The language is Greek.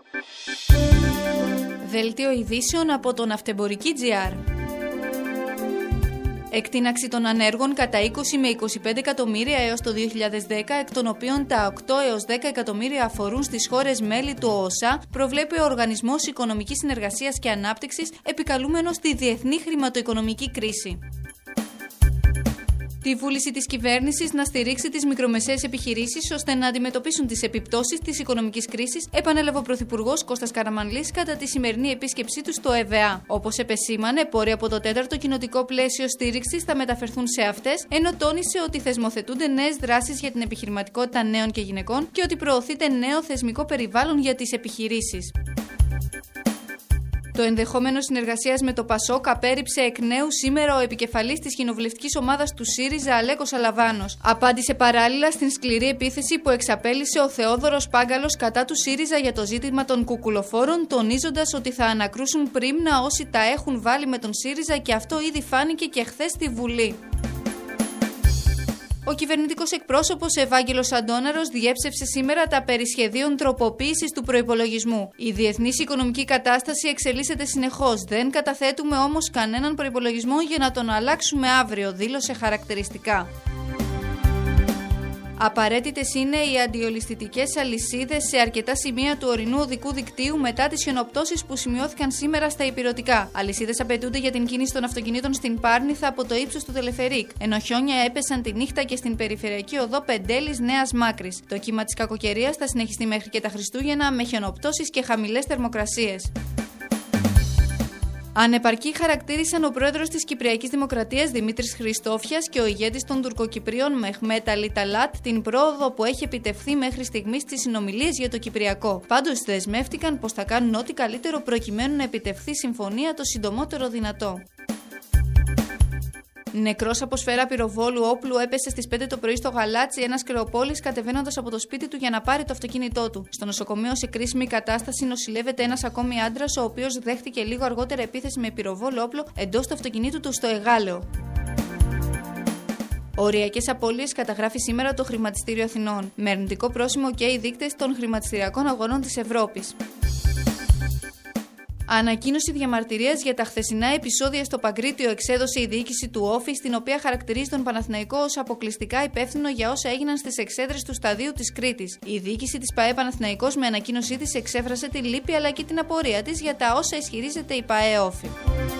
Δελτίο ειδήσεων από το Ναυτεμπορική.gr. Εκτείναξη των ανέργων κατά 20 με 25 εκατομμύρια έως το 2010, εκ των οποίων τα 8 έως 10 εκατομμύρια αφορούν στις χώρες μέλη του ΟΟΣΑ, προβλέπει ο Οργανισμός Οικονομικής Συνεργασίας και Ανάπτυξης, επικαλούμενος τη διεθνή χρηματοοικονομική κρίση. Τη βούληση της κυβέρνησης να στηρίξει τις μικρομεσαίες επιχειρήσεις ώστε να αντιμετωπίσουν τις επιπτώσεις της οικονομικής κρίσης επανέλαβε ο Πρωθυπουργός Κώστας Καραμανλής κατά τη σημερινή επίσκεψή του στο ΕΒΑ. Όπως επεσήμανε, πόροι από το 4ο κοινοτικό πλαίσιο στήριξης θα μεταφερθούν σε αυτές, ενώ τόνισε ότι θεσμοθετούνται νέες δράσεις για την επιχειρηματικότητα νέων και γυναικών και ότι προωθείται νέο θεσμικό περιβάλλον για τις επιχειρήσεις. Το ενδεχόμενο συνεργασίας με το ΠΑΣΟΚ απέρριψε εκ νέου σήμερα ο επικεφαλής της κοινοβουλευτικής ομάδας του ΣΥΡΙΖΑ, Αλέκος Αλαβάνος. Απάντησε παράλληλα στην σκληρή επίθεση που εξαπέλυσε ο Θεόδωρος Πάγκαλος κατά του ΣΥΡΙΖΑ για το ζήτημα των κουκουλοφόρων, τονίζοντας ότι θα ανακρούσουν πρίμνα όσοι τα έχουν βάλει με τον ΣΥΡΙΖΑ και αυτό ήδη φάνηκε και χθες στη Βουλή. Ο κυβερνητικός εκπρόσωπος Ευάγγελος Αντώναρος διέψευσε σήμερα τα περί σχεδίων τροποποίησης του προϋπολογισμού. Η διεθνής οικονομική κατάσταση εξελίσσεται συνεχώς. Δεν καταθέτουμε όμως κανέναν προϋπολογισμό για να τον αλλάξουμε αύριο, δήλωσε χαρακτηριστικά. Απαραίτητες είναι οι αντιολισθητικές αλυσίδες σε αρκετά σημεία του ορεινού οδικού δικτύου μετά τις χιονοπτώσεις που σημειώθηκαν σήμερα στα Ηπειρωτικά. Αλυσίδες απαιτούνται για την κίνηση των αυτοκινήτων στην Πάρνηθα από το ύψος του Τελεφερίκ, ενώ χιόνια έπεσαν τη νύχτα και στην περιφερειακή οδό Πεντέλης Νέας Μάκρης. Το κύμα της κακοκαιρίας θα συνεχιστεί μέχρι και τα Χριστούγεννα με χιονοπτώσεις και χαμηλές θερμοκρασίες. Ανεπαρκή χαρακτήρισαν ο πρόεδρος της Κυπριακής Δημοκρατίας Δημήτρης Χριστόφιας και ο ηγέτης των Τουρκοκυπρίων Μεχμέτ Αλί Ταλάτ την πρόοδο που έχει επιτευχθεί μέχρι στιγμής στις συνομιλίες για το Κυπριακό. Πάντως δεσμεύτηκαν πως θα κάνουν ό,τι καλύτερο προκειμένου να επιτευχθεί συμφωνία το συντομότερο δυνατό. Νεκρός από σφαίρα πυροβόλου όπλου έπεσε στις 5 το πρωί στο Γαλάτσι ένας Κρεοπόλης κατεβαίνοντας από το σπίτι του για να πάρει το αυτοκίνητό του. Στο νοσοκομείο σε κρίσιμη κατάσταση νοσηλεύεται ένας ακόμη άντρας, ο οποίος δέχτηκε λίγο αργότερα επίθεση με πυροβόλο όπλο εντός του αυτοκινήτου του στο Εγάλεο. Οριακές απώλειες καταγράφει σήμερα το Χρηματιστήριο Αθηνών, με αρνητικό πρόσημο και οι δείκτες των χρηματιστηριακών αγορών της Ευρώπης. Ανακοίνωση διαμαρτυρίας για τα χθεσινά επεισόδια στο Παγκρίτιο εξέδωσε η διοίκηση του Όφη, στην οποία χαρακτηρίζει τον Παναθηναϊκό ως αποκλειστικά υπεύθυνο για όσα έγιναν στις εξέδρες του σταδίου της Κρήτης. Η διοίκηση της ΠΑΕ Παναθηναϊκός με ανακοίνωσή της εξέφρασε τη λύπη αλλά και την απορία της για τα όσα ισχυρίζεται η ΠΑΕ Όφη.